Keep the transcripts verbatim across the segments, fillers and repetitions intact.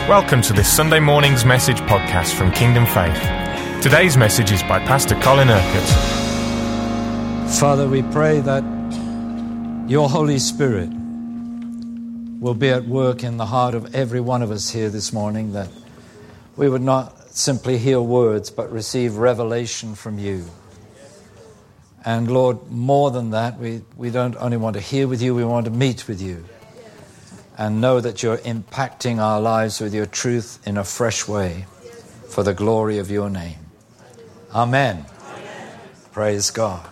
Welcome to this Sunday morning's message podcast from Kingdom Faith. Today's message is by Pastor Colin Urquhart. Father, we pray that your Holy Spirit will be at work in the heart of every one of us here this morning, that we would not simply hear words but receive revelation from you. And Lord, more than that, we, we don't only want to hear with you, we want to meet with you and know that you're impacting our lives with your truth in a fresh way for the glory of your name. Amen. Amen. Praise God.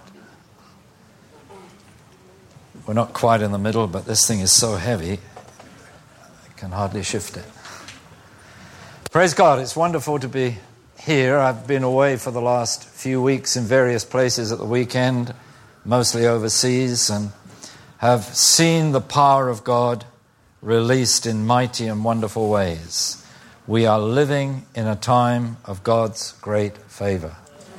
We're not quite in the middle, but this thing is so heavy, I can hardly shift it. Praise God. It's wonderful to be here. I've been away for the last few weeks in various places at the weekend, mostly overseas, and have seen the power of God released in mighty and wonderful ways. We are living in a time of God's great favor.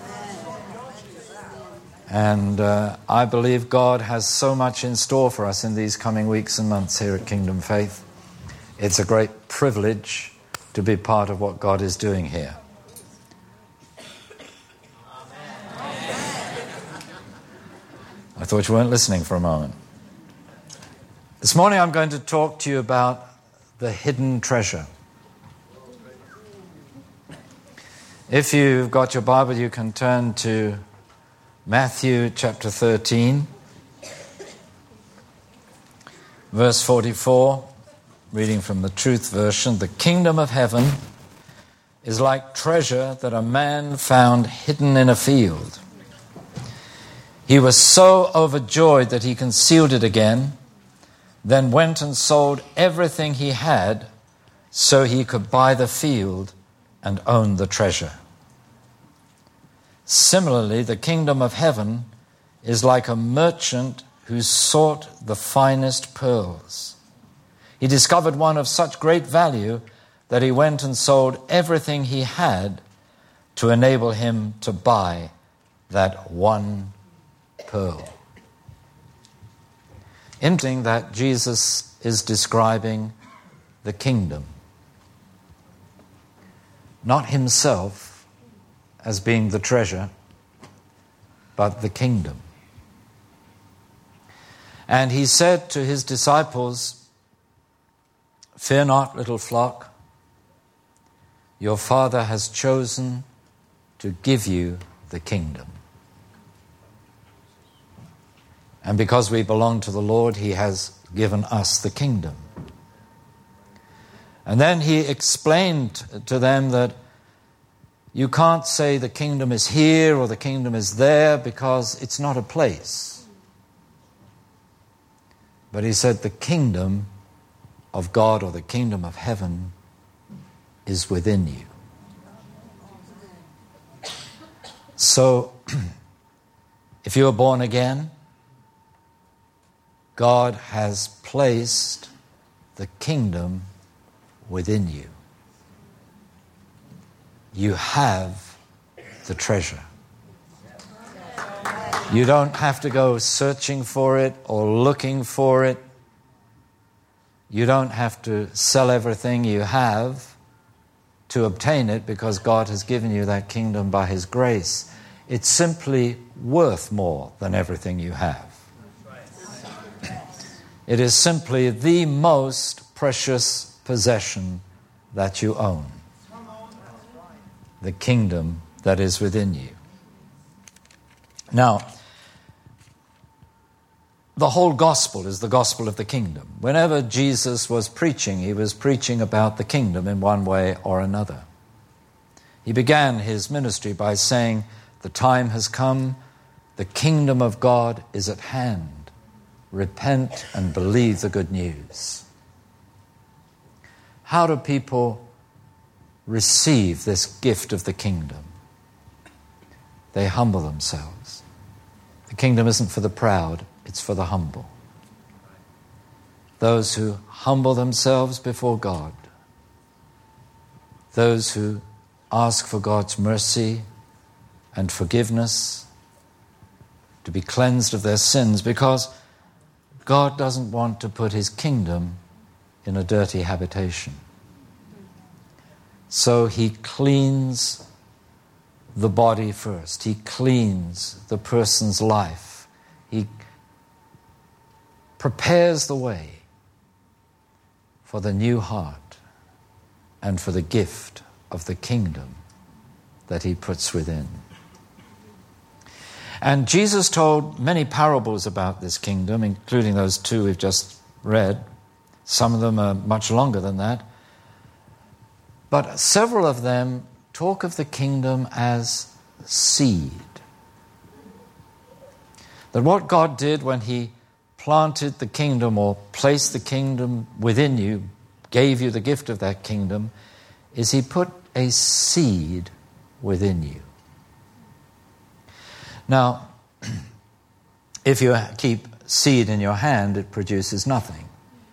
And uh, I believe God has so much in store for us in these coming weeks and months here at Kingdom Faith. It's a great privilege to be part of what God is doing here. I thought you weren't listening for a moment. This morning I'm going to talk to you about the hidden treasure. If you've got your Bible, you can turn to Matthew chapter thirteen, verse forty-four, reading from the Truth Version. The kingdom of heaven is like treasure that a man found hidden in a field. He was so overjoyed that he concealed it again, then went and sold everything he had so he could buy the field and own the treasure. Similarly, the kingdom of heaven is like a merchant who sought the finest pearls. He discovered one of such great value that he went and sold everything he had to enable him to buy that one pearl. Interesting that Jesus is describing the kingdom, not himself as being the treasure, but the kingdom. And he said to his disciples, "Fear not, little flock, your Father has chosen to give you the kingdom." And because we belong to the Lord, he has given us the kingdom. And then he explained to them that you can't say the kingdom is here or the kingdom is there, because it's not a place. But he said the kingdom of God, or the kingdom of heaven, is within you. So, if you are born again, God has placed the kingdom within you. You have the treasure. You don't have to go searching for it or looking for it. You don't have to sell everything you have to obtain it, because God has given you that kingdom by his grace. It's simply worth more than everything you have. It is simply the most precious possession that you own. The kingdom that is within you. Now, the whole gospel is the gospel of the kingdom. Whenever Jesus was preaching, he was preaching about the kingdom in one way or another. He began his ministry by saying, "The time has come, the kingdom of God is at hand. Repent and believe the good news." How do people receive this gift of the kingdom? They humble themselves. The kingdom isn't for the proud, it's for the humble. Those who humble themselves before God. Those who ask for God's mercy and forgiveness, to be cleansed of their sins, because God doesn't want to put his kingdom in a dirty habitation. So he cleans the body first. He cleans the person's life. He prepares the way for the new heart and for the gift of the kingdom that he puts within. And Jesus told many parables about this kingdom, including those two we've just read. Some of them are much longer than that. But several of them talk of the kingdom as seed. That what God did when he planted the kingdom or placed the kingdom within you, gave you the gift of that kingdom, is he put a seed within you. Now, if you keep seed in your hand, it produces nothing.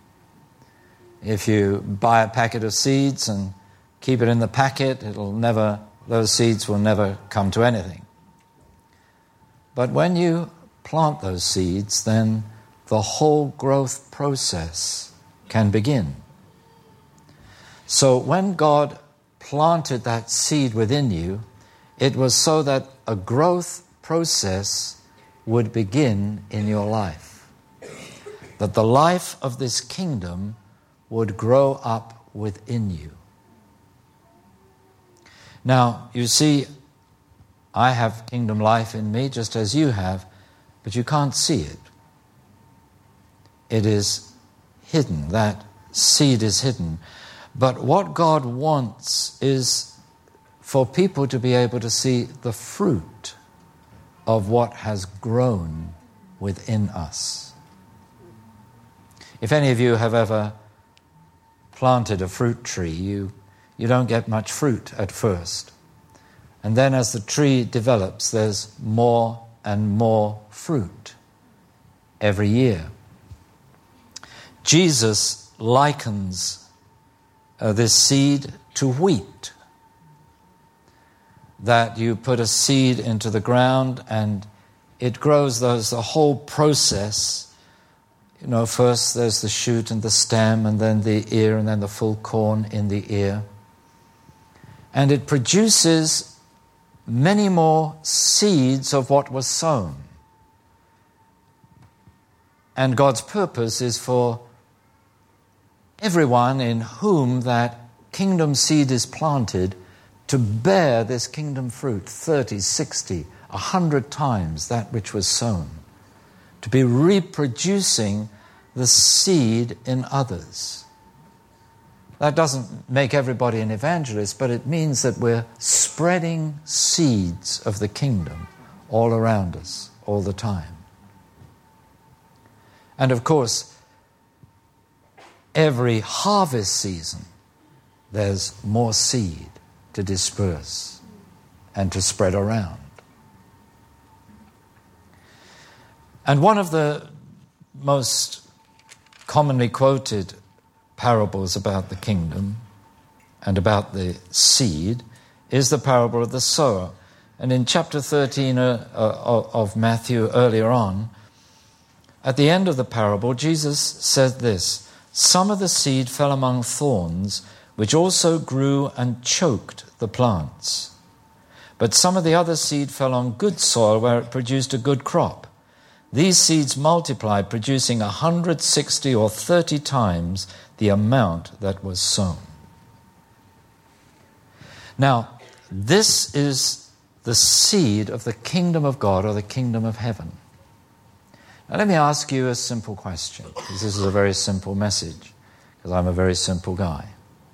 If you buy a packet of seeds and keep it in the packet, it'll never, those seeds will never come to anything. But when you plant those seeds, then the whole growth process can begin. So when God planted that seed within you, it was so that a growth process would begin in your life. That the life of this kingdom would grow up within you. Now, you see, I have kingdom life in me just as you have, but you can't see it. It is hidden. That seed is hidden. But what God wants is for people to be able to see the fruit of what has grown within us. If any of you have ever planted a fruit tree, you, you don't get much fruit at first. And then as the tree develops, there's more and more fruit every year. Jesus likens uh, this seed to wheat. That you put a seed into the ground and it grows. There's a whole process. You know, first there's the shoot and the stem and then the ear and then the full corn in the ear. And it produces many more seeds of what was sown. And God's purpose is for everyone in whom that kingdom seed is planted to bear this kingdom fruit thirty, sixty, a hundred times that which was sown. To be reproducing the seed in others. That doesn't make everybody an evangelist, but it means that we're spreading seeds of the kingdom all around us, all the time. And of course, every harvest season, there's more seed to disperse and to spread around. And one of the most commonly quoted parables about the kingdom and about the seed is the parable of the sower. And in chapter thirteen uh, uh, of Matthew earlier on, at the end of the parable, Jesus said this: "Some of the seed fell among thorns, which also grew and choked the plants. But some of the other seed fell on good soil, where it produced a good crop. These seeds multiplied, producing a hundred, sixty, or thirty times the amount that was sown." Now, this is the seed of the kingdom of God or the kingdom of heaven. Now, let me ask you a simple question, because this is a very simple message, because I'm a very simple guy.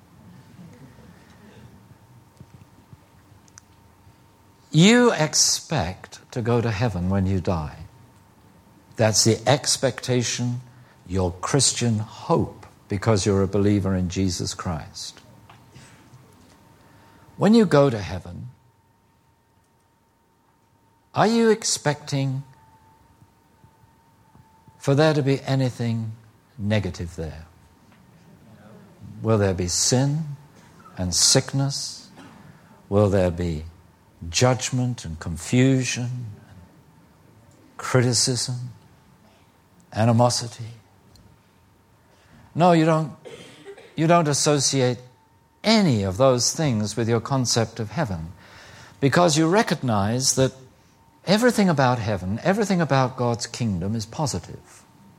You expect to go to heaven when you die. That's the expectation, your Christian hope, because you're a believer in Jesus Christ. When you go to heaven, are you expecting for there to be anything negative there? Will there be sin and sickness? Will there be judgment and confusion, and criticism, animosity? No, you don't, you don't associate any of those things with your concept of heaven, because you recognize that everything about heaven, everything about God's kingdom is positive.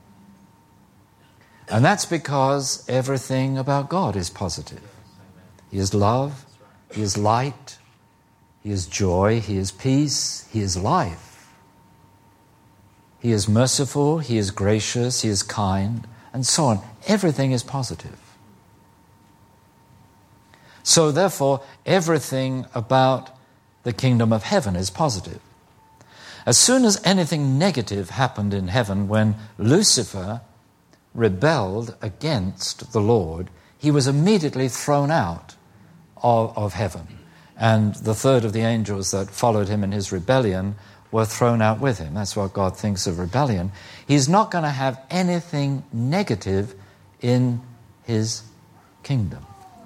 And that's because everything about God is positive. He is love, He is light, He is joy, He is peace, He is life. He is merciful, He is gracious, He is kind, and so on. Everything is positive. So therefore, everything about the kingdom of heaven is positive. As soon as anything negative happened in heaven, when Lucifer rebelled against the Lord, he was immediately thrown out of, of heaven. And the third of the angels that followed him in his rebellion were thrown out with him. That's what God thinks of rebellion. He's not going to have anything negative in his kingdom.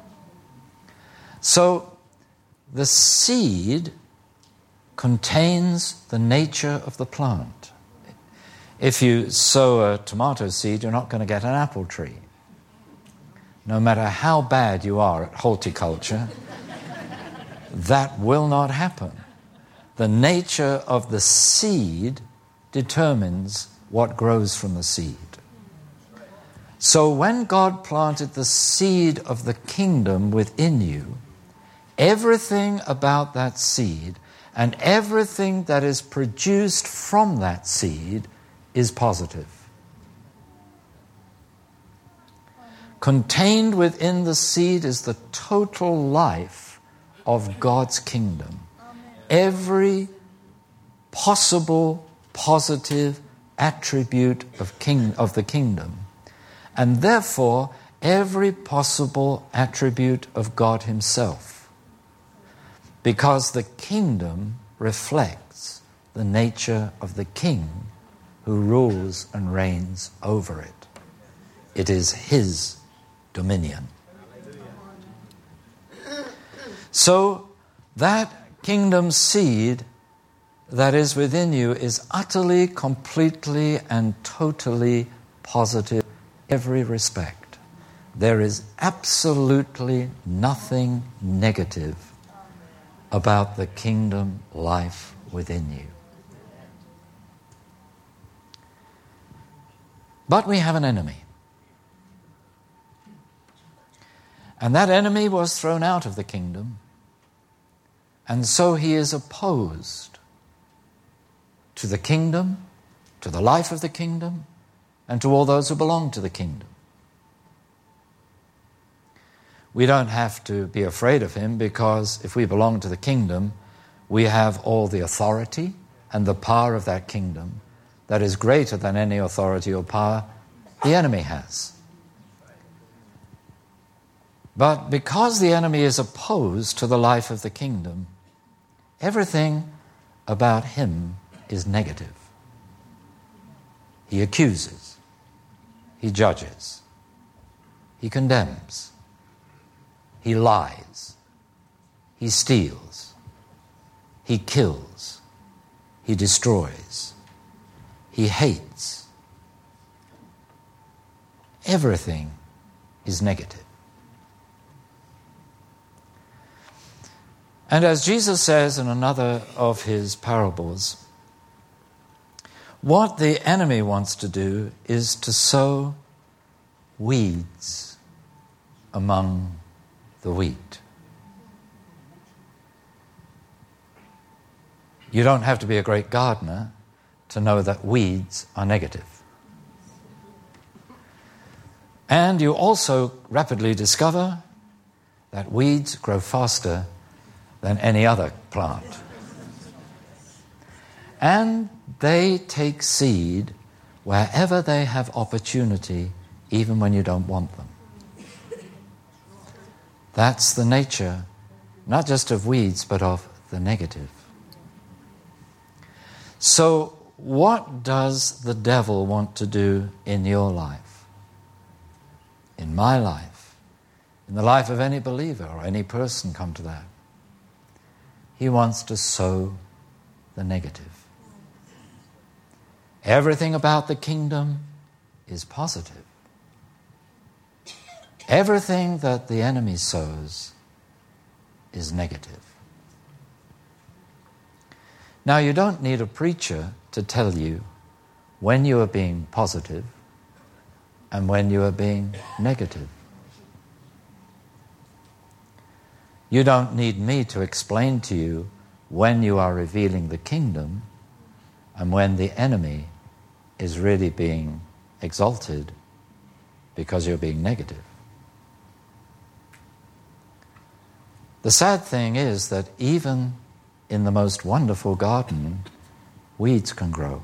So the seed contains the nature of the plant. If you sow a tomato seed, you're not going to get an apple tree. No matter how bad you are at horticulture, that will not happen. The nature of the seed determines what grows from the seed. So when God planted the seed of the kingdom within you, everything about that seed and everything that is produced from that seed is positive. Contained within the seed is the total life of God's kingdom. Every possible positive attribute of king of the kingdom, and therefore every possible attribute of God Himself, because the kingdom reflects the nature of the King who rules and reigns over it. It is His dominion. So that kingdom seed that is within you is utterly, completely, and totally positive in every respect. There is absolutely nothing negative about the kingdom life within you. But we have an enemy. And that enemy was thrown out of the kingdom, and so he is opposed to the kingdom, to the life of the kingdom, and to all those who belong to the kingdom. We don't have to be afraid of him, because if we belong to the kingdom, we have all the authority and the power of that kingdom that is greater than any authority or power the enemy has. But because the enemy is opposed to the life of the kingdom, everything about him is negative. He accuses, he judges, he condemns, he lies, he steals, he kills, he destroys, he hates. Everything is negative. And as Jesus says in another of his parables, what the enemy wants to do is to sow weeds among the wheat. You don't have to be a great gardener to know that weeds are negative. And you also rapidly discover that weeds grow faster than any other plant. And they take seed wherever they have opportunity, even when you don't want them. That's the nature, not just of weeds, but of the negative. So, what does the devil want to do in your life? In my life? In the life of any believer or any person, come to that? He wants to sow the negative. Everything about the kingdom is positive. Everything that the enemy sows is negative. Now, you don't need a preacher to tell you when you are being positive and when you are being negative. You don't need me to explain to you when you are revealing the kingdom and when the enemy is really being exalted because you're being negative. The sad thing is that even in the most wonderful garden, weeds can grow.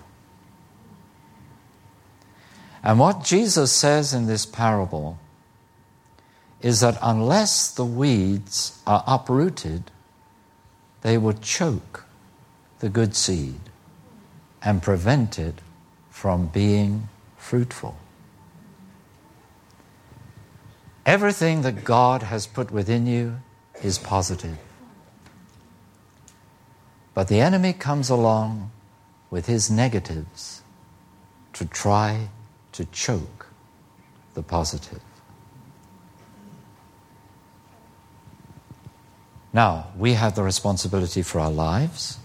And what Jesus says in this parable is that unless the weeds are uprooted, they will choke the good seed and prevent it from being fruitful. Everything that God has put within you is positive. But the enemy comes along with his negatives to try to choke the positive. Now, we have the responsibility for our lives.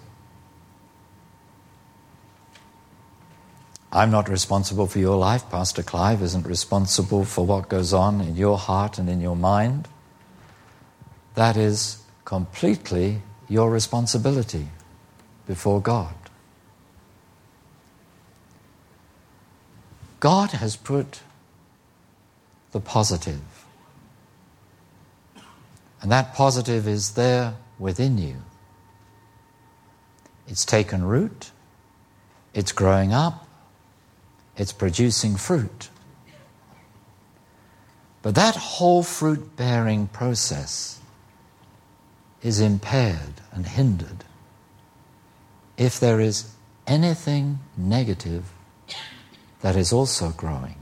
I'm not responsible for your life. Pastor Clive isn't responsible for what goes on in your heart and in your mind. That is completely your responsibility before God. God has put the positive, and that positive is there within you. It's taken root, it's growing up, it's producing fruit. But that whole fruit-bearing process is impaired and hindered if there is anything negative that is also growing.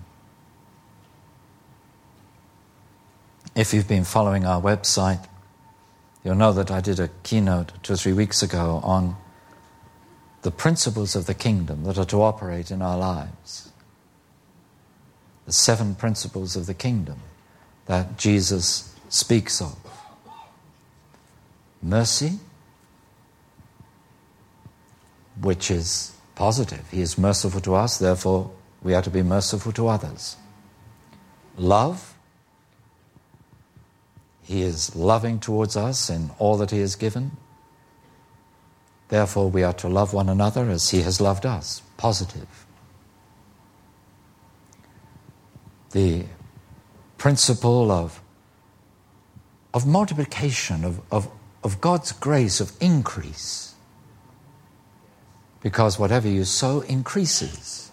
If you've been following our website, you'll know that I did a keynote two or three weeks ago on the principles of the kingdom that are to operate in our lives. The seven principles of the kingdom that Jesus speaks of. Mercy, which is positive. He is merciful to us, therefore we are to be merciful to others. Love, He is loving towards us in all that He has given. Therefore we are to love one another as He has loved us. Positive. The principle of, of multiplication, of, of, of God's grace, of increase. Because whatever you sow increases.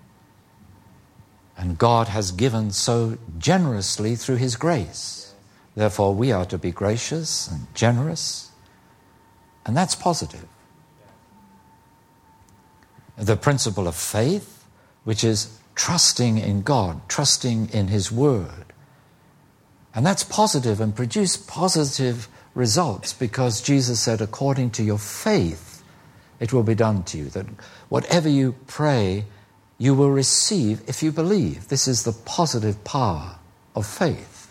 And God has given so generously through His grace. Therefore we are to be gracious and generous. And that's positive. The principle of faith, which is trusting in God, trusting in His Word. And that's positive and produce positive results because Jesus said, according to your faith, it will be done to you. That whatever you pray, you will receive if you believe. This is the positive power of faith.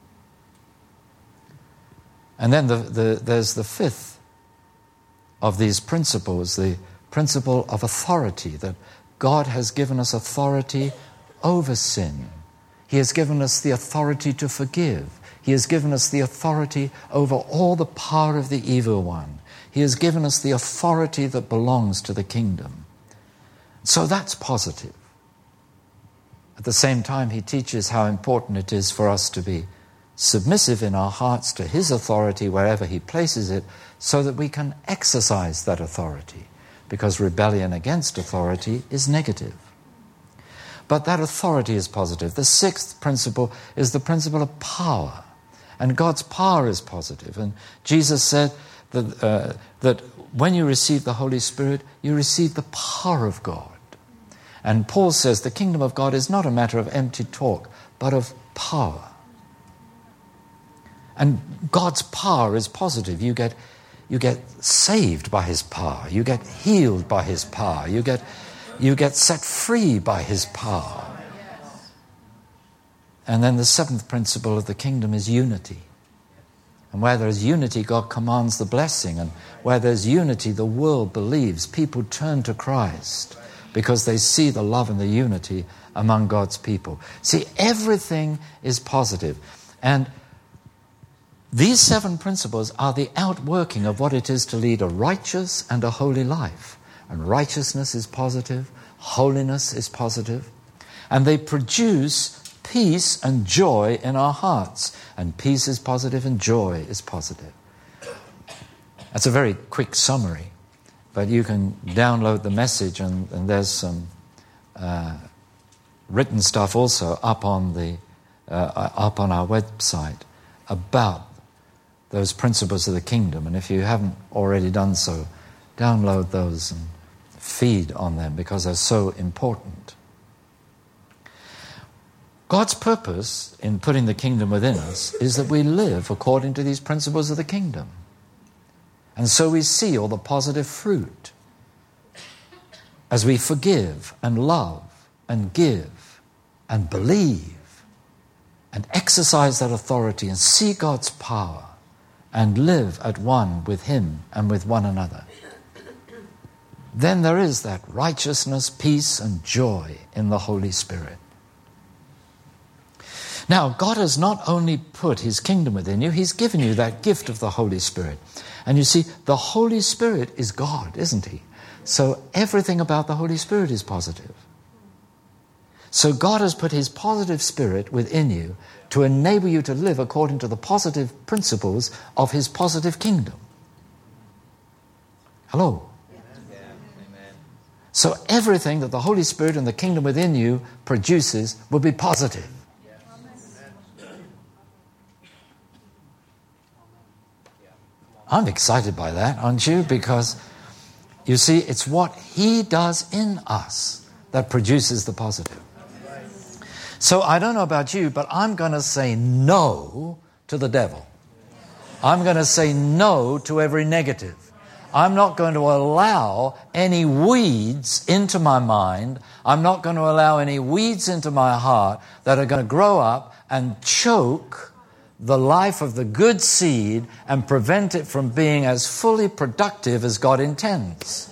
And then the, the, there's the fifth of these principles, the principle of authority, that God has given us authority over sin. He has given us the authority to forgive. He has given us the authority over all the power of the evil one. He has given us the authority that belongs to the kingdom. So that's positive. At the same time, He teaches how important it is for us to be submissive in our hearts to His authority wherever He places it, so that we can exercise that authority. Because rebellion against authority is negative. But that authority is positive. The sixth principle is the principle of power. And God's power is positive. And Jesus said that, uh, that when you receive the Holy Spirit, you receive the power of God. And Paul says the kingdom of God is not a matter of empty talk, but of power. And God's power is positive. You get You get saved by His power. You get healed by His power. You get, you get set free by His power. And then the seventh principle of the kingdom is unity. And where there is unity, God commands the blessing. And where there's unity, the world believes. People turn to Christ because they see the love and the unity among God's people. See, everything is positive. And these seven principles are the outworking of what it is to lead a righteous and a holy life. And righteousness is positive. Holiness is positive. And they produce peace and joy in our hearts. And peace is positive and joy is positive. That's a very quick summary. But you can download the message, and, and there's some uh, written stuff also up on the uh, up on our website about those principles of the kingdom. And if you haven't already done so, download those and feed on them because they're so important. God's purpose in putting the kingdom within us is that we live according to these principles of the kingdom. And so we see all the positive fruit as we forgive and love and give and believe and exercise that authority and see God's power and live at one with Him and with one another. Then there is that righteousness, peace, and joy in the Holy Spirit. Now, God has not only put His kingdom within you, He's given you that gift of the Holy Spirit. And you see, the Holy Spirit is God, isn't He? So everything about the Holy Spirit is positive. So God has put His positive Spirit within you to enable you to live according to the positive principles of His positive kingdom. Hello? Amen. So everything that the Holy Spirit and the kingdom within you produces will be positive. I'm excited by that, aren't you? Because, you see, it's what He does in us that produces the positive. So I don't know about you, but I'm going to say no to the devil. I'm going to say no to every negative. I'm not going to allow any weeds into my mind. I'm not going to allow any weeds into my heart that are going to grow up and choke the life of the good seed and prevent it from being as fully productive as God intends.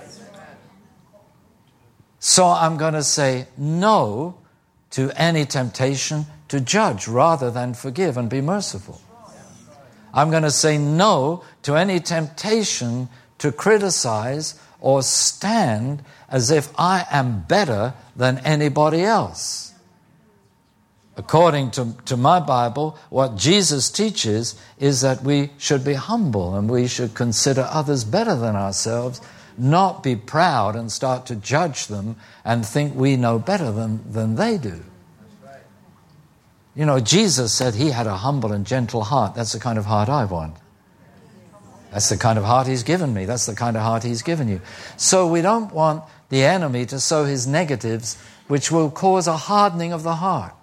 So I'm going to say no to any temptation to judge rather than forgive and be merciful. I'm going to say no to any temptation to criticize or stand as if I am better than anybody else. According to, to my Bible, what Jesus teaches is that we should be humble and we should consider others better than ourselves, not be proud and start to judge them and think we know better than, than they do. You know, Jesus said He had a humble and gentle heart. That's the kind of heart I want. That's the kind of heart He's given me. That's the kind of heart He's given you. So we don't want the enemy to sow his negatives, which will cause a hardening of the heart.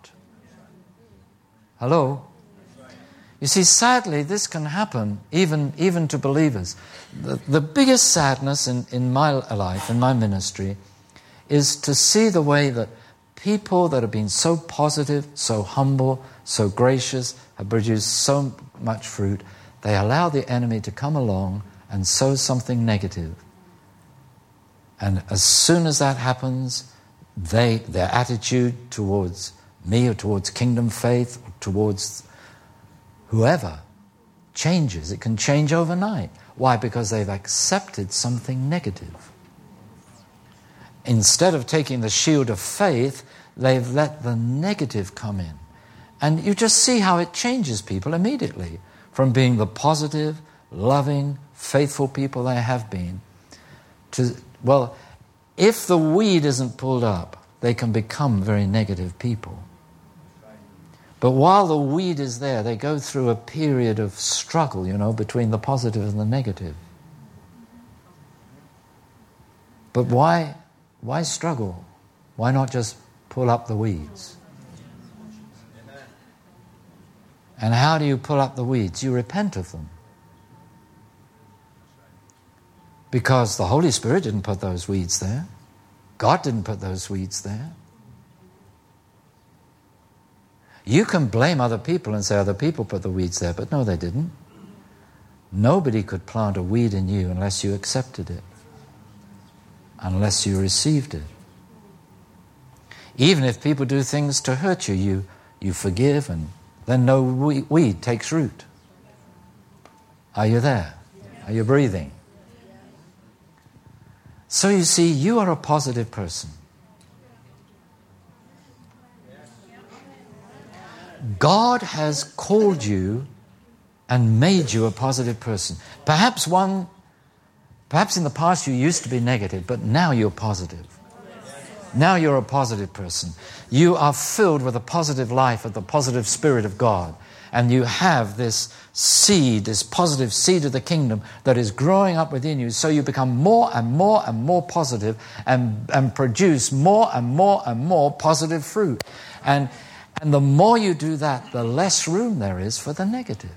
Hello? You see, sadly, this can happen even, even to believers. The, the biggest sadness in, in my life, in my ministry, is to see the way that people that have been so positive, so humble, so gracious, have produced so much fruit, they allow the enemy to come along and sow something negative. And as soon as that happens, they their attitude towards me or towards kingdom faith or towards whoever changes. It can change overnight. Why? Because they've accepted something negative. Instead of taking the shield of faith, they've let the negative come in. And you just see how it changes people immediately from being the positive, loving, faithful people they have been to, well, if the weed isn't pulled up, they can become very negative people. But while the weed is there, they go through a period of struggle, you know, between the positive and the negative. But why, why struggle? Why not just pull up the weeds? And how do you pull up the weeds? You repent of them. Because the Holy Spirit didn't put those weeds there. God didn't put those weeds there. You can blame other people and say other people put the weeds there, but no, they didn't. Nobody could plant a weed in you unless you accepted it, unless you received it. Even if people do things to hurt you, you, you forgive, and then no weed takes root. Are you there? Are you breathing? So you see, you are a positive person. God has called you and made you a positive person. Perhaps one, perhaps in the past you used to be negative, but now you're positive. Now you're a positive person. You are filled with a positive life of the positive Spirit of God. And you have this seed, this positive seed of the kingdom that is growing up within you. So you become more and more and more positive and, and produce more and more and more positive fruit. And, and the more you do that, the less room there is for the negative.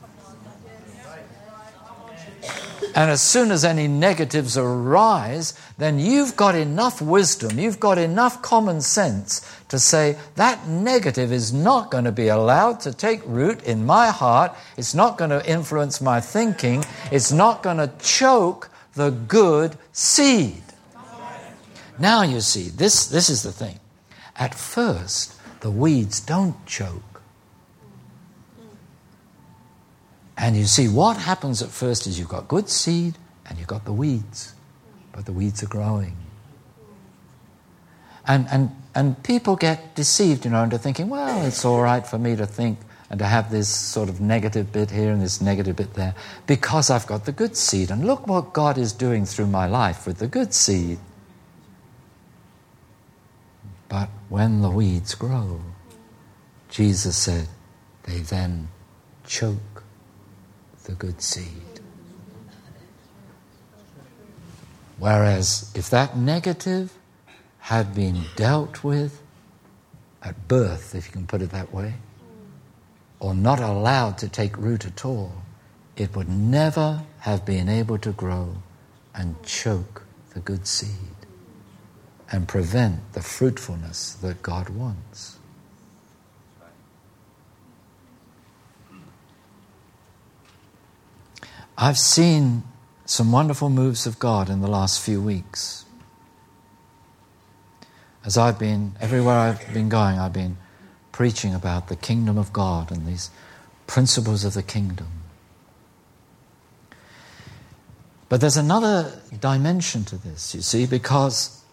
And as soon as any negatives arise, then you've got enough wisdom, you've got enough common sense to say, that negative is not going to be allowed to take root in my heart, it's not going to influence my thinking, it's not going to choke the good seed. Now you see, this, this is the thing. At first, the weeds don't choke. And you see, what happens at first is you've got good seed and you've got the weeds, but the weeds are growing. And and and people get deceived, you know, into thinking, well, it's all right for me to think and to have this sort of negative bit here and this negative bit there because I've got the good seed. And look what God is doing through my life with the good seed. But when the weeds grow, Jesus said, they then choke the good seed. Whereas if that negative had been dealt with at birth, if you can put it that way, or not allowed to take root at all, it would never have been able to grow and choke the good seed and prevent the fruitfulness that God wants. I've seen some wonderful moves of God in the last few weeks. As I've been, everywhere I've been going, I've been preaching about the kingdom of God and these principles of the kingdom. But there's another dimension to this, you see, because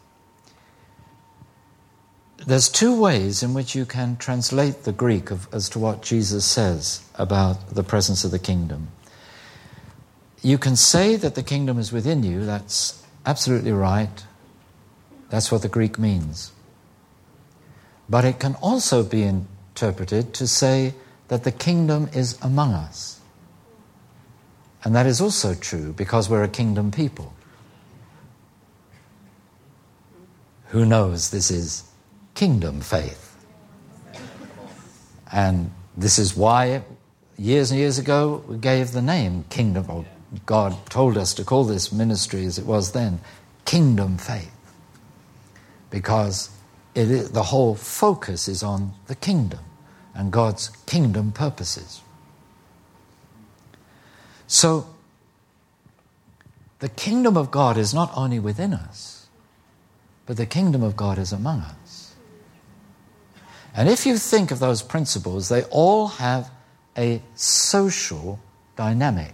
there's two ways in which you can translate the Greek of, as to what Jesus says about the presence of the kingdom. You can say that the kingdom is within you. That's absolutely right. That's what the Greek means. But it can also be interpreted to say that the kingdom is among us. And that is also true because we're a kingdom people. Who knows this is kingdom faith? And this is why years and years ago we gave the name kingdom, or God told us to call this ministry as it was then, kingdom faith. Because it is, the whole focus is on the kingdom and God's kingdom purposes. So, the kingdom of God is not only within us, but the kingdom of God is among us. And if you think of those principles, they all have a social dynamic.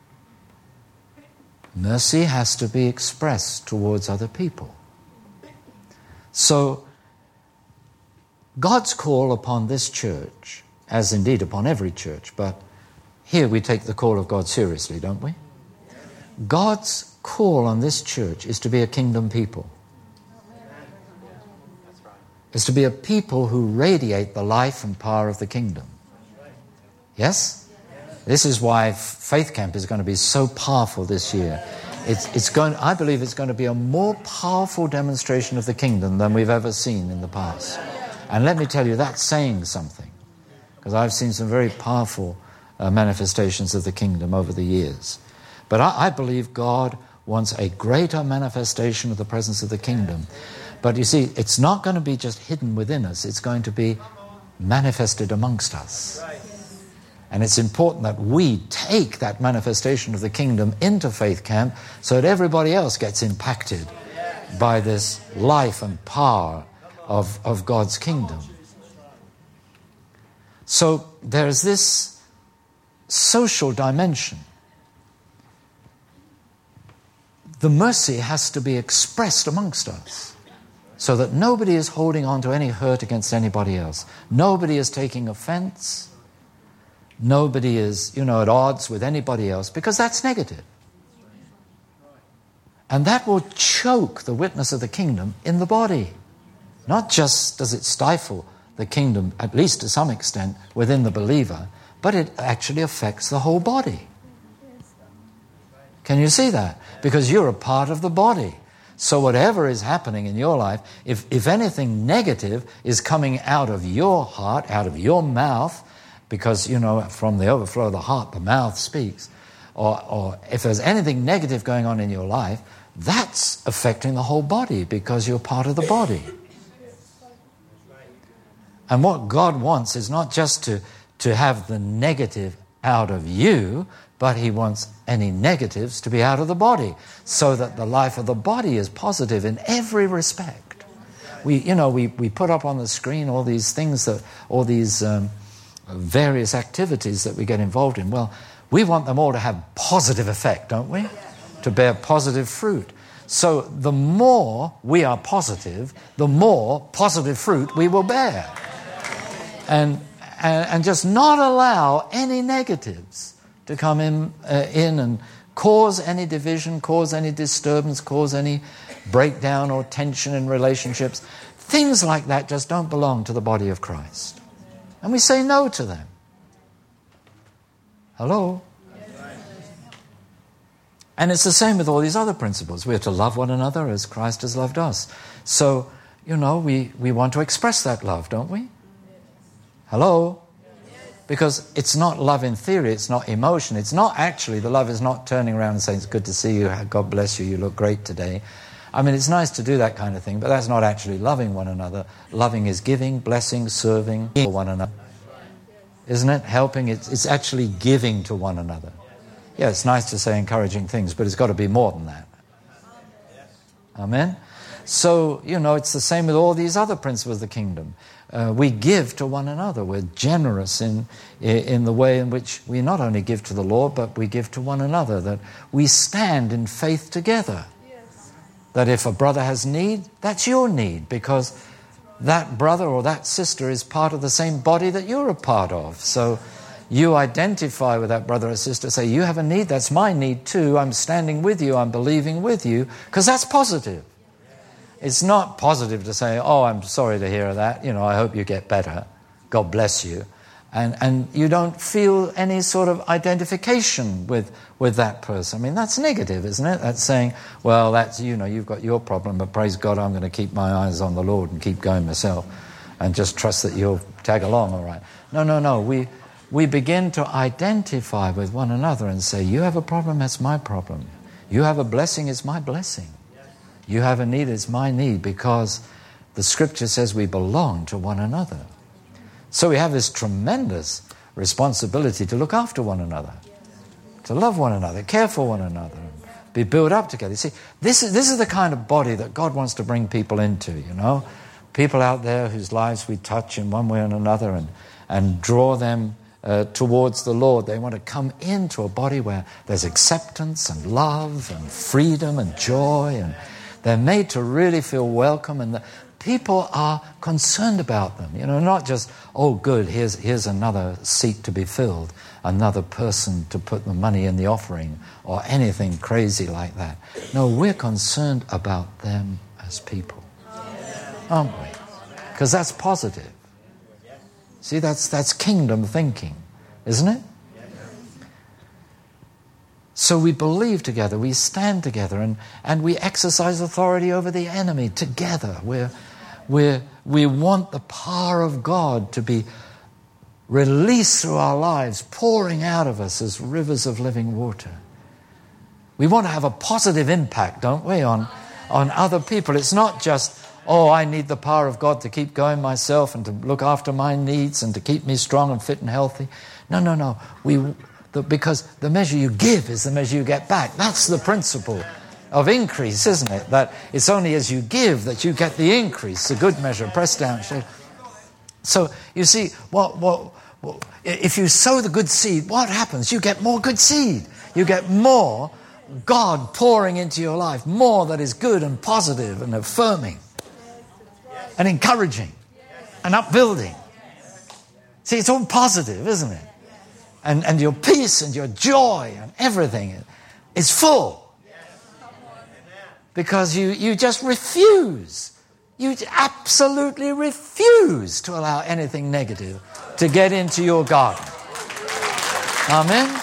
Mercy has to be expressed towards other people. So, God's call upon this church, as indeed upon every church, but here we take the call of God seriously, don't we? God's call on this church is to be a kingdom people. Is to be a people who radiate the life and power of the kingdom. Yes? This is why Faith Camp is going to be so powerful this year. It's, it's going, I believe it's going to be a more powerful demonstration of the kingdom than we've ever seen in the past. And let me tell you, that's saying something. Because I've seen some very powerful uh, manifestations of the kingdom over the years. But I, I believe God wants a greater manifestation of the presence of the kingdom. But you see, it's not going to be just hidden within us. It's going to be manifested amongst us. And it's important that we take that manifestation of the kingdom into Faith Camp so that everybody else gets impacted by this life and power of, of God's kingdom. So there's this social dimension. The mercy has to be expressed amongst us so that nobody is holding on to any hurt against anybody else. Nobody is taking offense. Nobody is, you know, at odds with anybody else, because that's negative. And that will choke the witness of the kingdom in the body. Not just does it stifle the kingdom, at least to some extent, within the believer, but it actually affects the whole body. Can you see that? Because you're a part of the body. So whatever is happening in your life, if, if anything negative is coming out of your heart, out of your mouth, because, you know, from the overflow of the heart, the mouth speaks, or, or if there's anything negative going on in your life, that's affecting the whole body because you're part of the body. And what God wants is not just to, to have the negative out of you, but He wants any negatives to be out of the body so that the life of the body is positive in every respect. We, you know, we, we put up on the screen all these things, that all these um, various activities that we get involved in. Well, we want them all to have positive effect, don't we? To bear positive fruit. So the more we are positive, the more positive fruit we will bear. And and, and just not allow any negatives to come in, uh, in and cause any division, cause any disturbance, cause any breakdown or tension in relationships. Things like that just don't belong to the body of Christ. And we say no to them. Hello? And it's the same with all these other principles. We are to love one another as Christ has loved us. So, you know, we, we want to express that love, don't we? Hello? Because it's not love in theory, it's not emotion. It's not actually, the love is not turning around and saying, it's good to see you, God bless you, you look great today. I mean, it's nice to do that kind of thing, but that's not actually loving one another. Loving is giving, blessing, serving for one another. Isn't it? Helping, it's, it's actually giving to one another. Yeah, it's nice to say encouraging things, but it's got to be more than that. Amen? So, you know, it's the same with all these other principles of the kingdom. Uh, we give to one another. We're generous in, in the way in which we not only give to the Lord, but we give to one another. That we stand in faith together. Yes. That if a brother has need, that's your need, because that brother or that sister is part of the same body that you're a part of. So you identify with that brother or sister, say, you have a need, that's my need too. I'm standing with you, I'm believing with you, because that's positive. It's not positive to say, oh, I'm sorry to hear that. You know, I hope you get better. God bless you. And and you don't feel any sort of identification with, with that person. I mean, that's negative, isn't it? That's saying, well, that's, you know, you've got your problem, but praise God, I'm going to keep my eyes on the Lord and keep going myself and just trust that you'll tag along all right. No, no, no. We, we begin to identify with one another and say, you have a problem, that's my problem. You have a blessing, it's my blessing. You have a need, it's my need, because the Scripture says we belong to one another. So we have this tremendous responsibility to look after one another, to love one another, care for one another, be built up together. You see, this is, this is the kind of body that God wants to bring people into, you know. People out there whose lives we touch in one way or another and, and draw them uh, towards the Lord. They want to come into a body where there's acceptance and love and freedom and joy, and they're made to really feel welcome, and the people are concerned about them. You know, not just, oh, good, here's here's another seat to be filled, another person to put the money in the offering, or anything crazy like that. No, we're concerned about them as people, aren't we? Because that's positive. See, that's that's kingdom thinking, isn't it? So we believe together, we stand together, and, and we exercise authority over the enemy together. We're, we're, we want the power of God to be released through our lives, pouring out of us as rivers of living water. We want to have a positive impact, don't we, on, on other people. It's not just, Oh, I need the power of God to keep going myself and to look after my needs and to keep me strong and fit and healthy. No, no, no. We, the, because the measure you give is the measure you get back. That's the principle of increase, isn't it? That it's only as you give that you get the increase, a good measure, pressed down. So, you see, what, what, what, if you sow the good seed, what happens? You get more good seed. You get more God pouring into your life, more that is good and positive and affirming and encouraging and upbuilding. See, it's all positive, isn't it? And, and your peace and your joy and everything is full. Because you, you just refuse. You absolutely refuse to allow anything negative to get into your garden. Amen?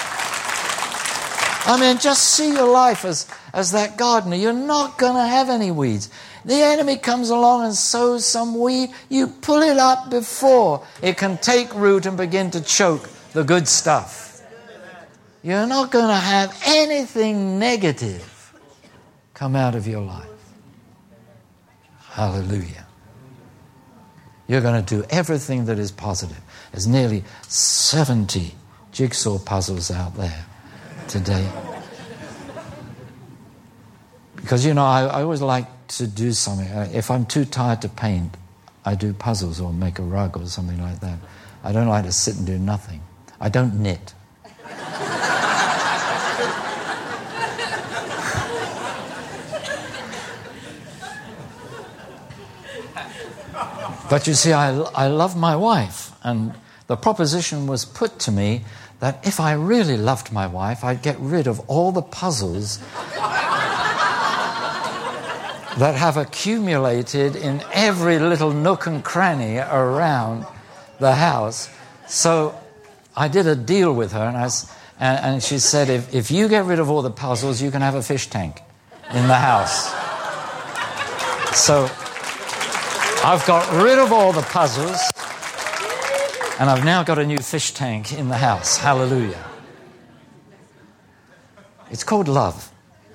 I mean, just see your life as, as that gardener. You're not going to have any weeds. The enemy comes along and sows some weed. You pull it up before it can take root and begin to choke the good stuff. You're not going to have anything negative come out of your life. Hallelujah. You're going to do everything that is positive. There's nearly seventy jigsaw puzzles out there today. Because, you know, I, I always like to do something. If I'm too tired to paint, I do puzzles or make a rug or something like that. I don't like to sit and do nothing. I don't knit. But you see, I, I love my wife, and the proposition was put to me that if I really loved my wife, I'd get rid of all the puzzles that have accumulated in every little nook and cranny around the house. So I did a deal with her, and, I, and, and she said, if, if you get rid of all the puzzles, you can have a fish tank in the house. So I've got rid of all the puzzles, and I've now got a new fish tank in the house. Hallelujah. It's called love.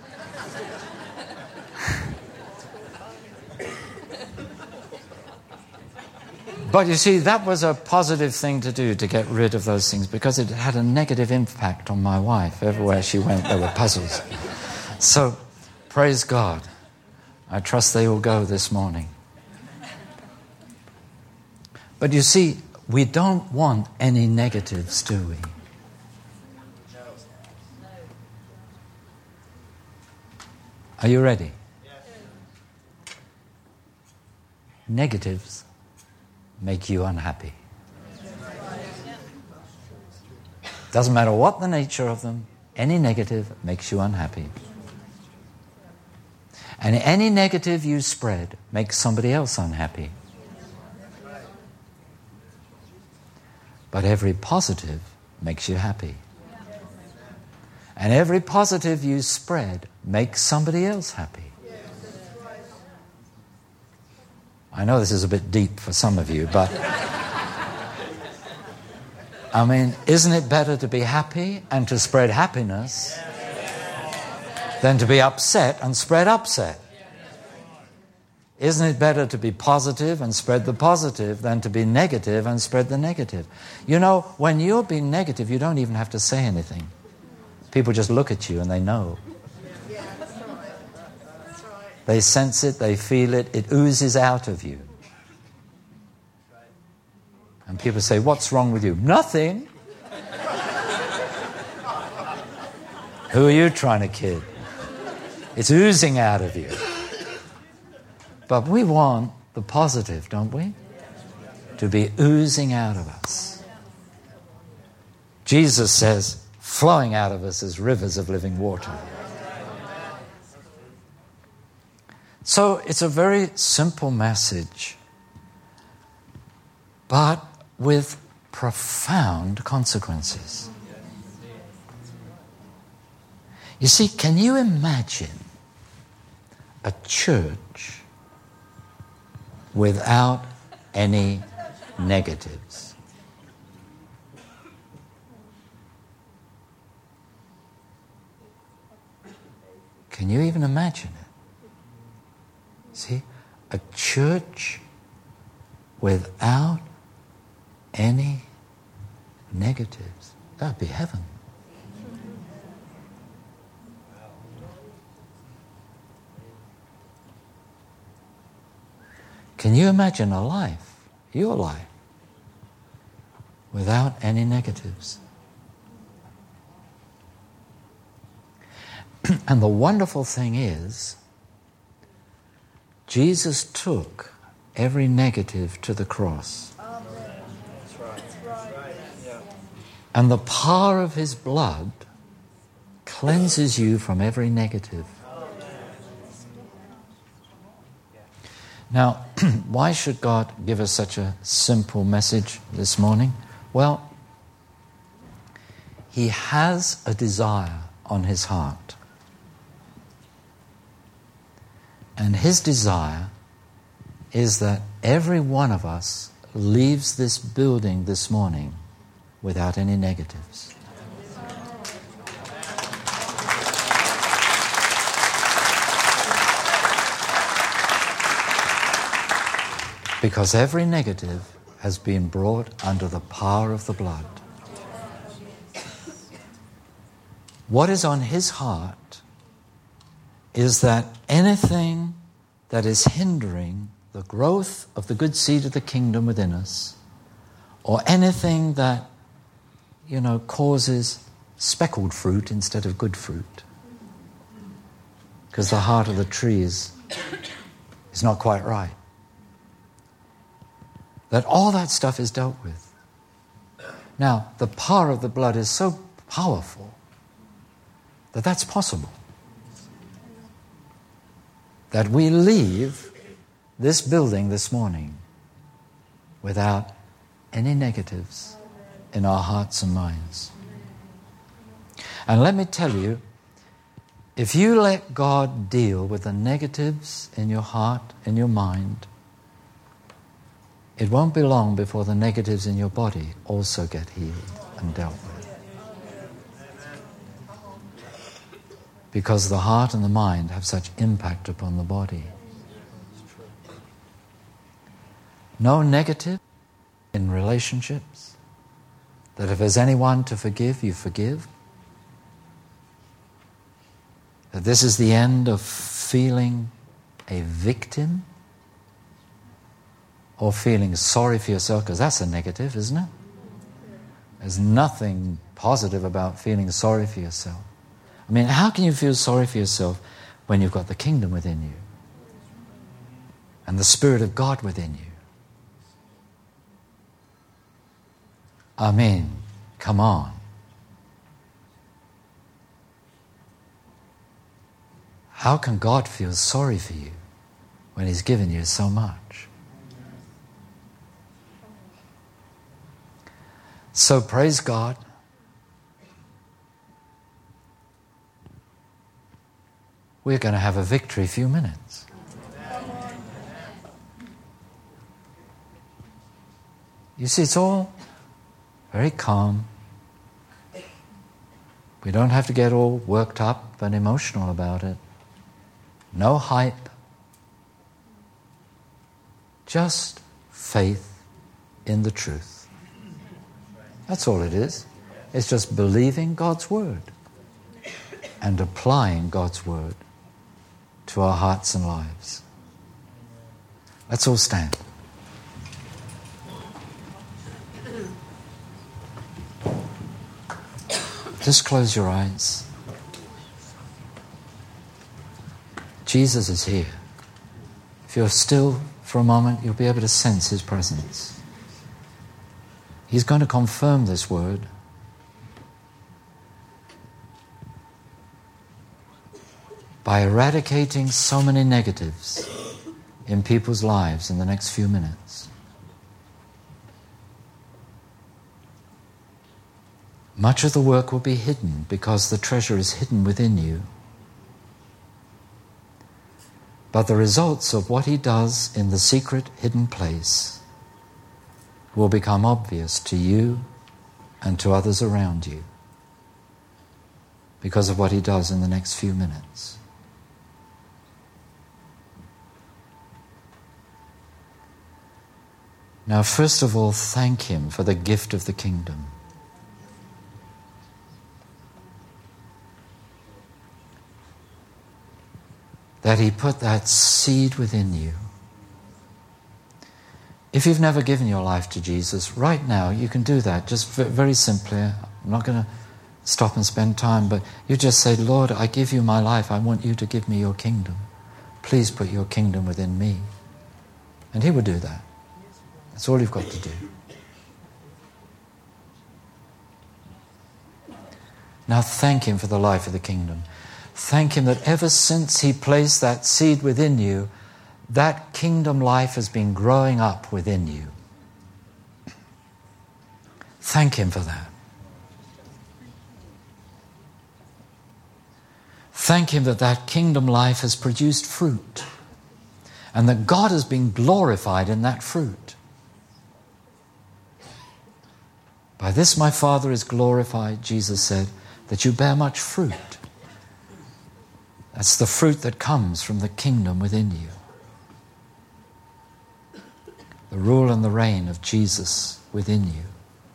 But you see, that was a positive thing to do, to get rid of those things, because it had a negative impact on my wife. Everywhere she went, there were puzzles. So, praise God. I trust they will go this morning. But you see, we don't want any negatives, do we? Are you ready? Negatives make you unhappy. Doesn't matter what the nature of them, any negative makes you unhappy. And any negative you spread makes somebody else unhappy. But every positive makes you happy. And every positive you spread makes somebody else happy. I know this is a bit deep for some of you, but I mean, isn't it better to be happy and to spread happiness than to be upset and spread upset? Isn't it better to be positive and spread the positive than to be negative and spread the negative? You know, when you're being negative, you don't even have to say anything. People just look at you and they know. They sense it, they feel it, it oozes out of you. And people say, what's wrong with you? Nothing. Who are you trying to kid? It's oozing out of you. But we want the positive, don't we? To be oozing out of us. Jesus says, flowing out of us is rivers of living water. So it's a very simple message, but with profound consequences. You see, can you imagine a church without any negatives? Can you even imagine it? See, a church without any negatives. That'd be heaven. Can you imagine a life, your life, without any negatives? And the wonderful thing is, Jesus took every negative to the cross. That's right. That's right. Yeah. And the power of his blood cleanses you from every negative. Now, why should God give us such a simple message this morning? Well, he has a desire on his heart. And his desire is that every one of us leaves this building this morning without any negatives. Because every negative has been brought under the power of the blood. What is on his heart is that anything that is hindering the growth of the good seed of the kingdom within us, or anything that, you know, causes speckled fruit instead of good fruit, because the heart of the tree is, is not quite right, that all that stuff is dealt with. Now, the power of the blood is so powerful that that's possible. That we leave this building this morning without any negatives in our hearts and minds. And let me tell you, if you let God deal with the negatives in your heart, in your mind, it won't be long before the negatives in your body also get healed and dealt with. Because the heart and the mind have such impact upon the body. No negative in relationships. That if there's anyone to forgive, you forgive. That this is the end of feeling a victim or feeling sorry for yourself, because that's a negative, isn't it? There's nothing positive about feeling sorry for yourself. I mean, how can you feel sorry for yourself when you've got the kingdom within you and the Spirit of God within you? I mean, come on. How can God feel sorry for you when He's given you so much? So praise God. We're going to have a victory few minutes. You see, it's all very calm. We don't have to get all worked up and emotional about it. No hype. Just faith in the truth. That's all it is. It's just believing God's word and applying God's word to our hearts and lives. Let's all stand. Just close your eyes. Jesus is here. If you're still for a moment, you'll be able to sense His presence. He's going to confirm this word. By eradicating so many negatives in people's lives in the next few minutes. Much of the work will be hidden because the treasure is hidden within you. But the results of what He does in the secret hidden place will become obvious to you and to others around you because of what He does in the next few minutes. Now, first of all, thank Him for the gift of the kingdom. That He put that seed within you. If you've never given your life to Jesus, right now you can do that, just very simply. I'm not going to stop and spend time, but you just say, Lord, I give you my life. I want you to give me your kingdom. Please put your kingdom within me. And He will do that. That's all you've got to do. Now thank Him for the life of the kingdom. Thank Him that ever since He placed that seed within you, that kingdom life has been growing up within you. Thank Him for that. Thank Him that that kingdom life has produced fruit and that God has been glorified in that fruit. By this my Father is glorified, Jesus said, that you bear much fruit. That's the fruit that comes from the kingdom within you. The rule and the reign of Jesus within you.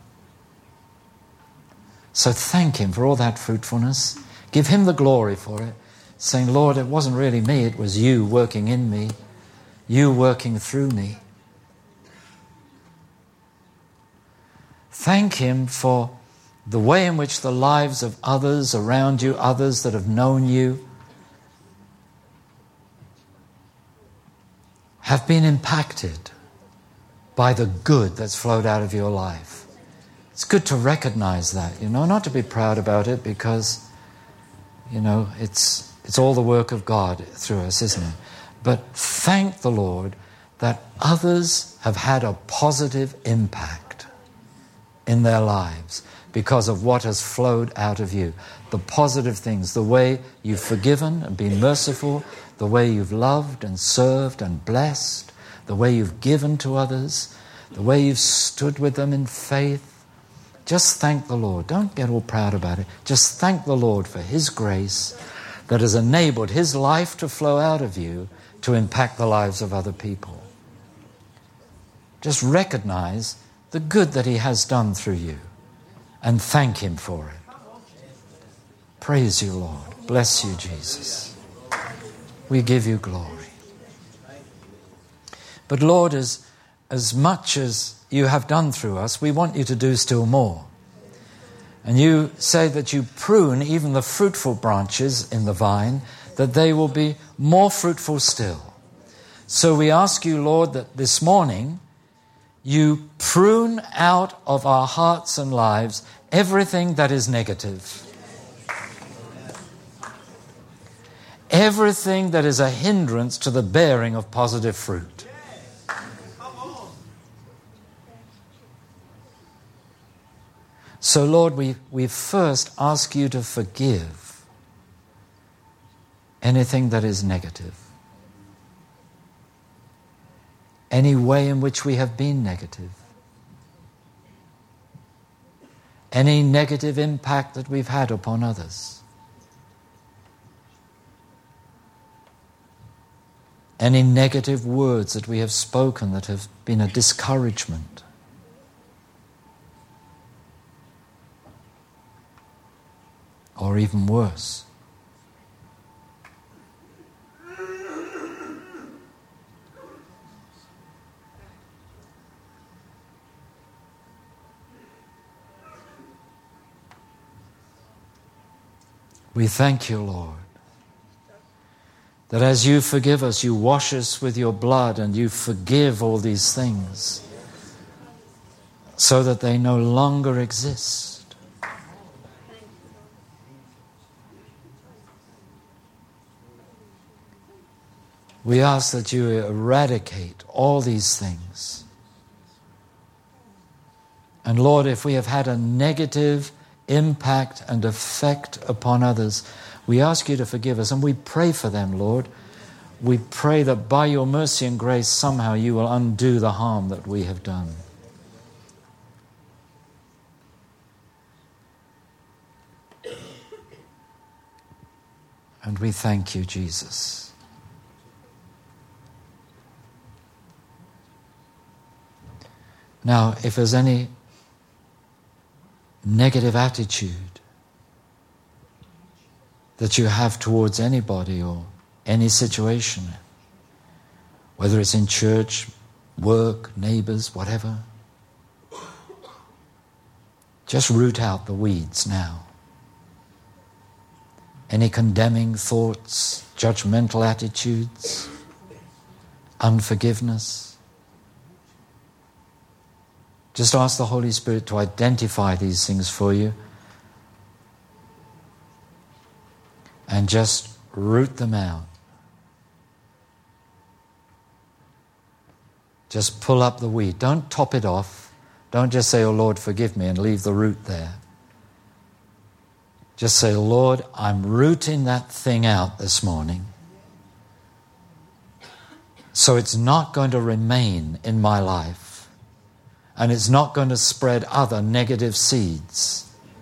So thank Him for all that fruitfulness. Give Him the glory for it, saying, Lord, it wasn't really me, it was you working in me, you working through me. Thank Him for the way in which the lives of others around you, others that have known you, have been impacted by the good that's flowed out of your life. It's good to recognize that, you know, not to be proud about it because, you know, it's it's all the work of God through us, isn't it? But thank the Lord that others have had a positive impact in their lives because of what has flowed out of you. The positive things, the way you've forgiven and been merciful, the way you've loved and served and blessed, the way you've given to others, the way you've stood with them in faith. Just thank the Lord. Don't get all proud about it. Just thank the Lord for His grace that has enabled His life to flow out of you to impact the lives of other people. Just recognize the good that He has done through you and thank Him for it. Praise you, Lord. Bless you, Jesus. We give you glory. But Lord, as, as much as you have done through us, we want you to do still more. And you say that you prune even the fruitful branches in the vine, that they will be more fruitful still. So we ask you, Lord, that this morning you prune out of our hearts and lives everything that is negative. Everything that is a hindrance to the bearing of positive fruit. So, Lord, we, we first ask you to forgive anything that is negative. Any way in which we have been negative. Any negative impact that we've had upon others. Any negative words that we have spoken that have been a discouragement. Or even worse. We thank you, Lord, that as you forgive us, you wash us with your blood and you forgive all these things so that they no longer exist. We ask that you eradicate all these things. And Lord, if we have had a negative impact and effect upon others, we ask you to forgive us and we pray for them, Lord. We pray that by your mercy and grace somehow you will undo the harm that we have done. And we thank you, Jesus. Now, if there's any negative attitude that you have towards anybody or any situation, whether it's in church, work, neighbors, whatever, just root out the weeds now. Any condemning thoughts, judgmental attitudes, unforgiveness. Just ask the Holy Spirit to identify these things for you and just root them out. Just pull up the weed. Don't top it off. Don't just say, "Oh Lord, forgive me," and leave the root there. Just say, "Lord, I'm rooting that thing out this morning, so it's not going to remain in my life, and it's not going to spread other negative seeds.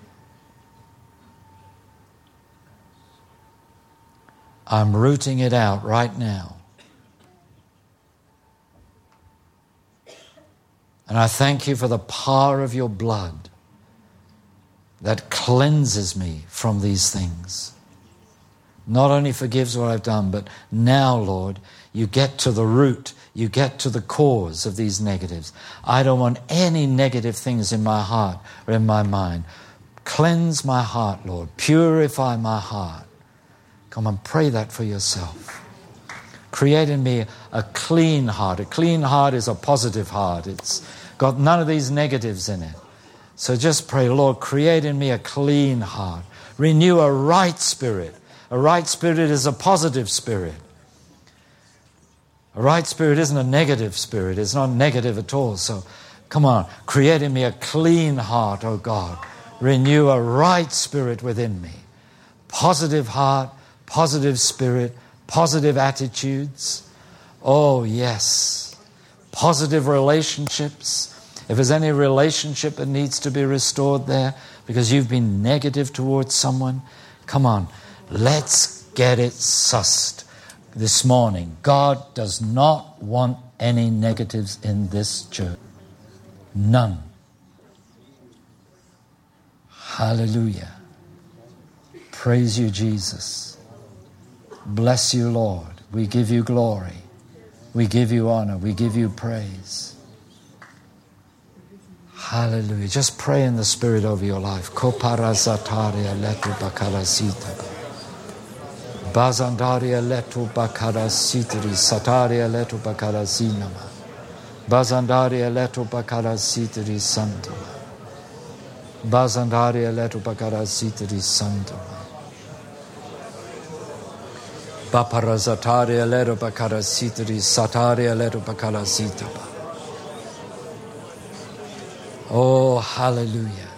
I'm rooting it out right now. And I thank you for the power of your blood that cleanses me from these things. Not only forgives what I've done, but now, Lord, you get to the root, you get to the cause of these negatives. I don't want any negative things in my heart or in my mind. Cleanse my heart, Lord. Purify my heart." Come and pray that for yourself. Create in me a clean heart. A clean heart is a positive heart. It's got none of these negatives in it. So just pray, "Lord, create in me a clean heart. Renew a right spirit." A right spirit is a positive spirit. A right spirit isn't a negative spirit. It's not negative at all. So come on, create in me a clean heart, oh God. Renew a right spirit within me. Positive heart, positive spirit, positive attitudes. Oh, yes. Positive relationships. If there's any relationship that needs to be restored there because you've been negative towards someone, come on, let's get it sussed this morning. God does not want any negatives in this church. None. Hallelujah. Praise you, Jesus. Bless you, Lord. We give you glory. We give you honor. We give you praise. Hallelujah. Just pray in the Spirit over your life. Koparazataria letu bakarasita. Bazandaria letu bakarasitri. Sataria letu bakarasinama. Bazandaria letu bakarasitri santama. Bazandaria letu bakarasitri santama. Baparazataria letu bakarasitri. Sataria letu bakarasitama. Oh, hallelujah.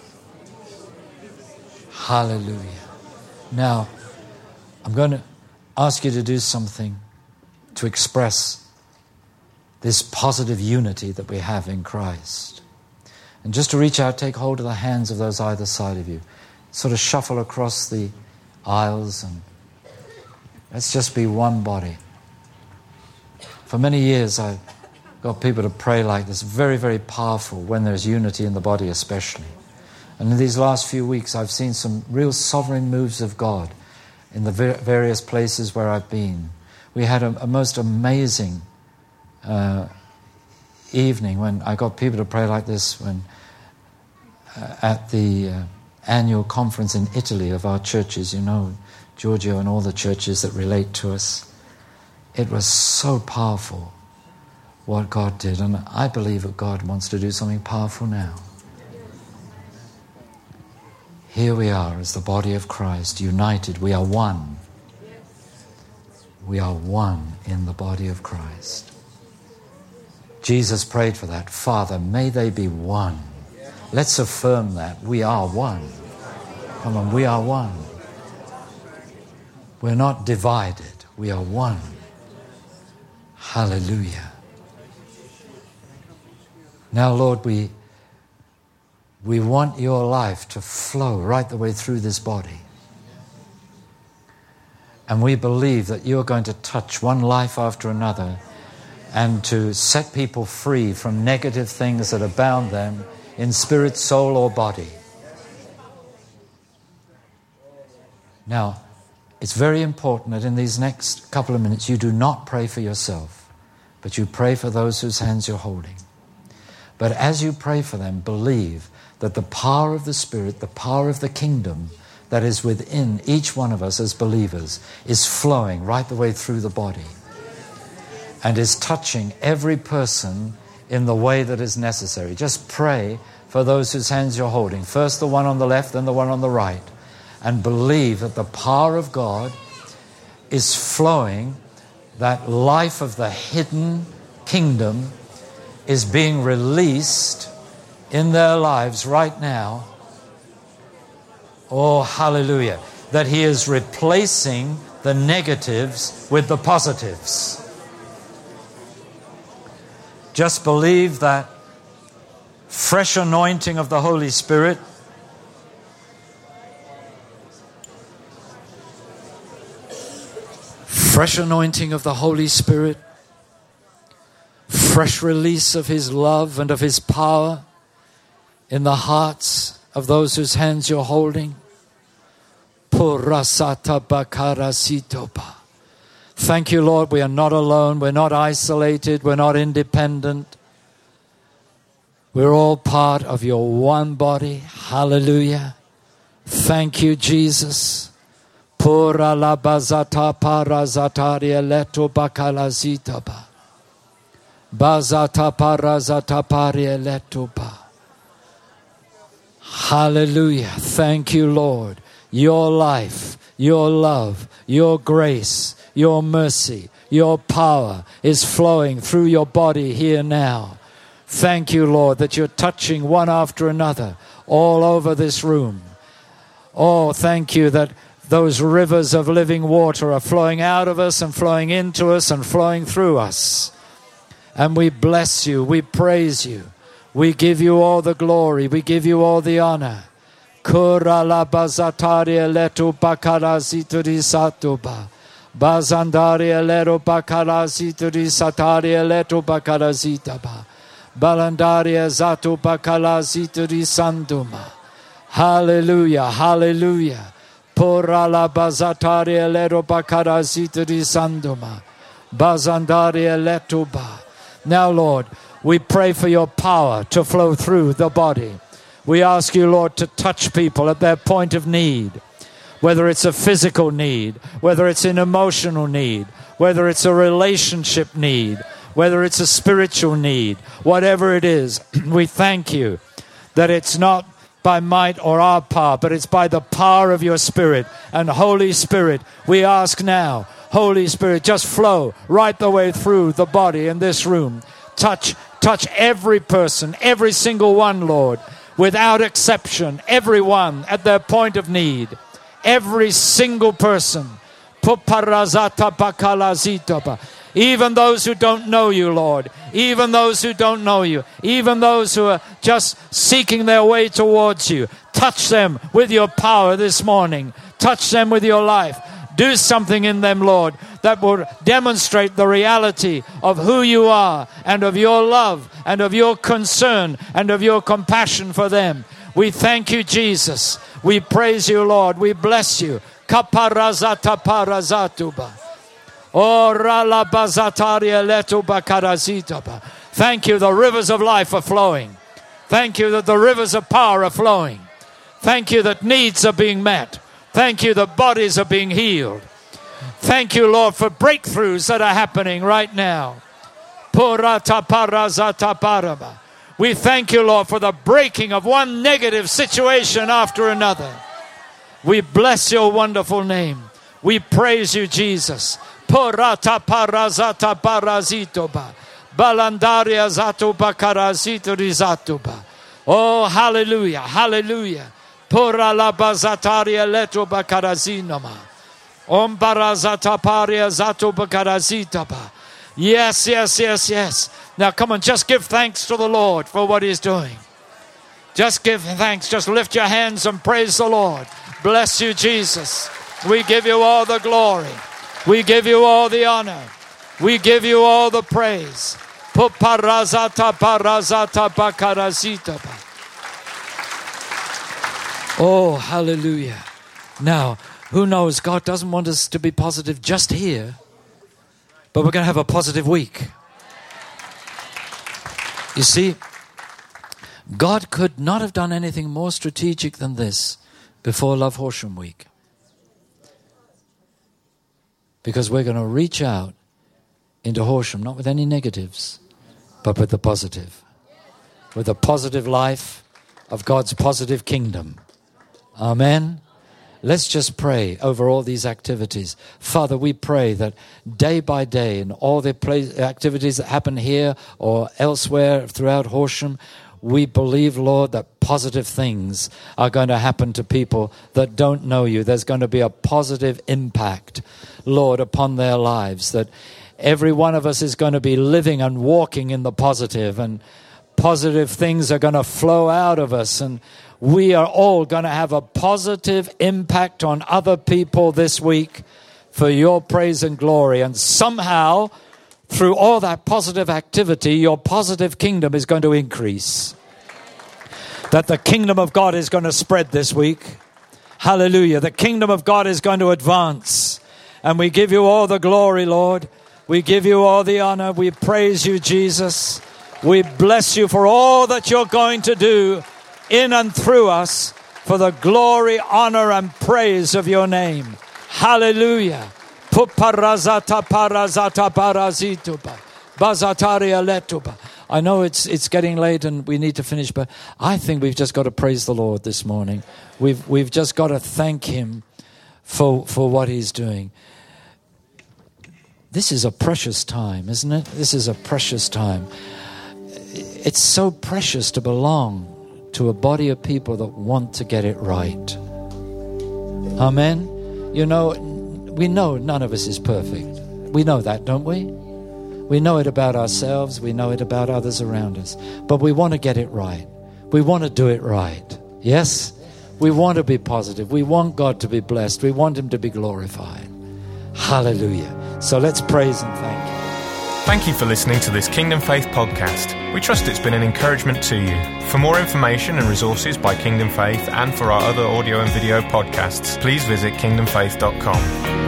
Hallelujah. Now, I'm going to ask you to do something to express this positive unity that we have in Christ. And just to reach out, take hold of the hands of those either side of you. Sort of shuffle across the aisles and let's just be one body. For many years, I got people to pray like this. Very, very powerful when there's unity in the body especially. And in these last few weeks I've seen some real sovereign moves of God in the various places where I've been. We had a, a most amazing uh, evening when I got people to pray like this when uh, at the uh, annual conference in Italy of our churches, you know, Giorgio and all the churches that relate to us. It was so powerful what God did, and I believe that God wants to do something powerful now. Here we are as the body of Christ, united. We are one. We are one in the body of Christ. Jesus prayed for that. Father, may they be one. Let's affirm that. We are one. Come on, we are one. We're not divided. We are one. Hallelujah. Now, Lord, we we want your life to flow right the way through this body. And we believe that you're going to touch one life after another and to set people free from negative things that have bound them in spirit, soul, or body. Now, it's very important that in these next couple of minutes you do not pray for yourself, but you pray for those whose hands you're holding. But as you pray for them, believe that the power of the Spirit, the power of the kingdom that is within each one of us as believers is flowing right the way through the body and is touching every person in the way that is necessary. Just pray for those whose hands you're holding. First the one on the left, then the one on the right. And believe that the power of God is flowing, that life of the hidden kingdom is being released in their lives right now. Oh, hallelujah. That He is replacing the negatives with the positives. Just believe that fresh anointing of the Holy Spirit fresh anointing of the Holy Spirit, fresh release of His love and of His power in the hearts of those whose hands you're holding. Thank you, Lord, we are not alone, we're not isolated, we're not independent. We're all part of your one body. Hallelujah. Thank you, Jesus. Pura la bazata para zataria leto bakalazita ba. Bazata para zataparia leto ba. Hallelujah. Thank you, Lord. Your life, your love, your grace, your mercy, your power is flowing through your body here now. Thank you, Lord, that you're touching one after another all over this room. Oh, thank you that those rivers of living water are flowing out of us and flowing into us and flowing through us. And we bless you. We praise you. We give you all the glory. We give you all the honor. Kura la bazataria letu bakarazituri satuba. Bazandaria leto bakarazituri sataria leto bakarazitaba. Balandaria zatu bakarazituri sanduma. Hallelujah. Hallelujah. Pura la bazataria leto bakarazituri sanduma. Bazandaria letuba. Now, Lord, we pray for your power to flow through the body. We ask you, Lord, to touch people at their point of need, whether it's a physical need, whether it's an emotional need, whether it's a relationship need, whether it's a spiritual need, whatever it is. We thank you that it's not by might or our power, but it's by the power of your Spirit. And Holy Spirit, we ask now, Holy Spirit, just flow right the way through the body in this room. Touch, touch every person, every single one, Lord, without exception, everyone at their point of need, every single person. Even those who don't know you, Lord, even those who don't know you, even those who are just seeking their way towards you, touch them with your power this morning. Touch them with your life. Do something in them, Lord, that will demonstrate the reality of who you are and of your love and of your concern and of your compassion for them. We thank you, Jesus. We praise you, Lord. We bless you. Kaparazata parazatuba. Ora bazataria letuba karazitaba. Thank you, the rivers of life are flowing. Thank you that the rivers of power are flowing. Thank you that needs are being met. Thank you that bodies are being healed. Thank you, Lord, for breakthroughs that are happening right now. Purata parazata paraba. We thank you, Lord, for the breaking of one negative situation after another. We bless your wonderful name. We praise you, Jesus. Purata parazata parazitoba. Balandaria zatoba karazito rizatoba. Oh, hallelujah, hallelujah. Pura la bazataria leto bakarazinama. Om barazataparia zato bakarazitaba. Yes, yes, yes, yes. Now come on, just give thanks to the Lord for what he's doing. Just give thanks. Just lift your hands and praise the Lord. Bless you, Jesus. We give you all the glory. We give you all the honor. We give you all the praise. Puparazata parazata bakarazita. Oh, hallelujah. Now, who knows, God doesn't want us to be positive just here, but we're going to have a positive week. You see, God could not have done anything more strategic than this before Love Horsham Week. Because we're going to reach out into Horsham, not with any negatives, but with the positive. With the positive life of God's positive kingdom. Amen. Let's just pray over all these activities. Father, we pray that day by day in all the play- activities that happen here or elsewhere throughout Horsham, we believe, Lord, that positive things are going to happen to people that don't know you. There's going to be a positive impact, Lord, upon their lives, that every one of us is going to be living and walking in the positive, and positive things are going to flow out of us, and we are all going to have a positive impact on other people this week for your praise and glory. And somehow, through all that positive activity, your positive kingdom is going to increase. That the kingdom of God is going to spread this week. Hallelujah. The kingdom of God is going to advance. And we give you all the glory, Lord. We give you all the honor. We praise you, Jesus. We bless you for all that you're going to do in and through us for the glory, honor, and praise of your name. Hallelujah. Puparazata parazata parazituba. Bazataria letuba. I know it's it's getting late and we need to finish, but I think we've just got to praise the Lord this morning. We've we've just got to thank him for for what he's doing. This is a precious time, isn't it? This is a precious time. It's so precious to belong to a body of people that want to get it right. Amen. You know, we know none of us is perfect. We know that, don't we? We know it about ourselves. We know it about others around us. But we want to get it right. We want to do it right. Yes? We want to be positive. We want God to be blessed. We want him to be glorified. Hallelujah. So let's praise and thank him. Thank you for listening to this Kingdom Faith podcast. We trust it's been an encouragement to you. For more information and resources by Kingdom Faith and for our other audio and video podcasts, please visit kingdom faith dot com.